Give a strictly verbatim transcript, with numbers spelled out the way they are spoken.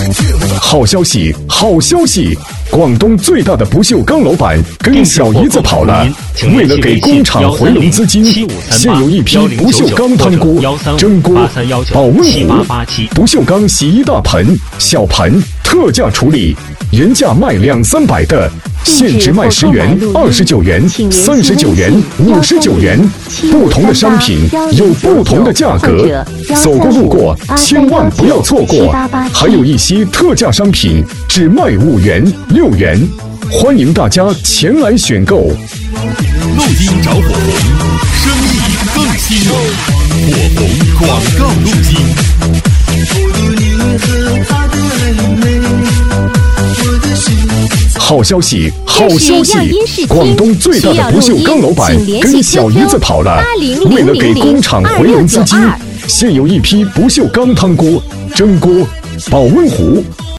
好消息，好消息！广东最大的不锈钢老板跟小姨子跑了，为了给工厂回笼资金，现有一批不锈钢汤锅、蒸锅、保温壶、不锈钢洗衣大盆、小盆特价处理，原价卖两三百的，现值卖十元、二十九元、三十九元、五十九元，不同的商品有不同的价格，走过路过千万不要错过。还有一些特价商品只卖五元、六元，欢迎大家前来选购。 录音找火红，生意更兴隆。火红广告录音。 好消息，好消息！广东最大的不锈钢老板跟小姨子跑了，为了给工厂回笼资金，现有一批不锈钢汤锅、蒸锅、保温壶。